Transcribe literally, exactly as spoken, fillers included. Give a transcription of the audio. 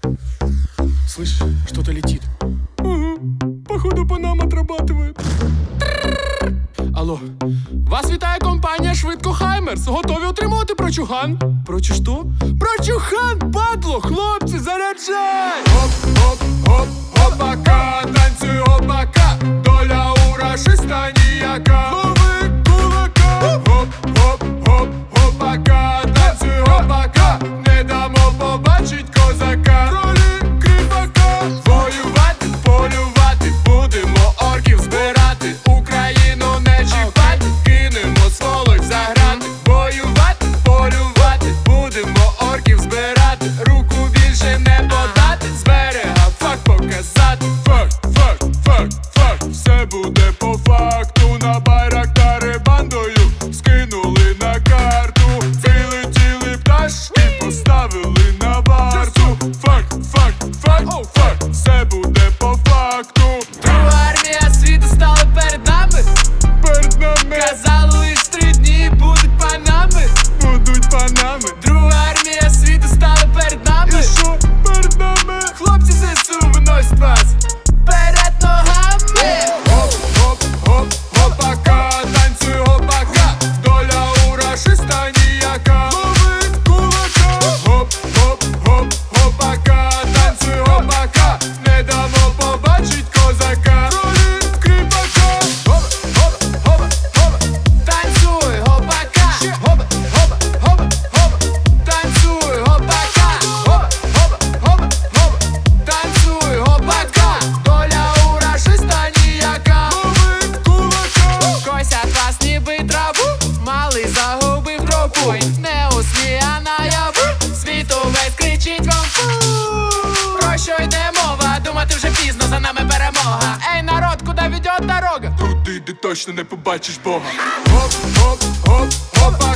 Слышь, что-то летит. Угу. Походу Панама отрабатывает. Алло. Вас вітає компанія Швидко Хаймерс. Готові отримувати прочухан? Прочу що? Прочухан, падло! Хлопці, заряджай! Хоп, хоп, хоп, хопака, танцюй гопака, доля урашиста ніяка. Лови кулака! Хоп, хоп, хоп, хопака, танцюй гопака, не дамо побачить козака. Ролі кріпака! Воювати, полювати, будемо орків збирати, Україну не чіпати, кинемо сволоч за грати. Воювати, полювати, будемо орків збирати, руку більше не подати, з берега факт показати. Факт, факт, факт, факт, все буде по факту. На байрактари бандою скинули на карту, прилетіли пташки, поставили на варту. Факт, факт, факт, факт, все буде по факту. Друга армія світу стала перед нами. Перед нами Казали лиш три дні будуть панами. будуть панами. Друга армія світу стала перед нами. І що перед нами? Хлопці ЗСУ виносять вас перед ногами. Хоп, хоп, хоп, гопака, танцюй гопака, доля урашиста ніяка. Лови кулака! Хоп, хоп, хоп, гопака, танцюй гопака, не дамо побачить козака. Ролі кріпака! Хоба, хоба, хоба, хоба, Танцюй, гопака. хоба, хоба, хоба, хоба, Танцюй, гопака. хоба, хоба, хоба, хоба, Танцюй, гопака. Доля урашиста ніяка. Лови кулака! Косять вас ніби траву, малий загубив тропу. Не у сні, а наяву, світу весь кричить вам фу. Про що йде мова? Думати вже пізно, за нами перемога. Ей, народ, куди веде дорога? туди, де точно не побачиш Бога. Хоп, хоп, хоп, хопа.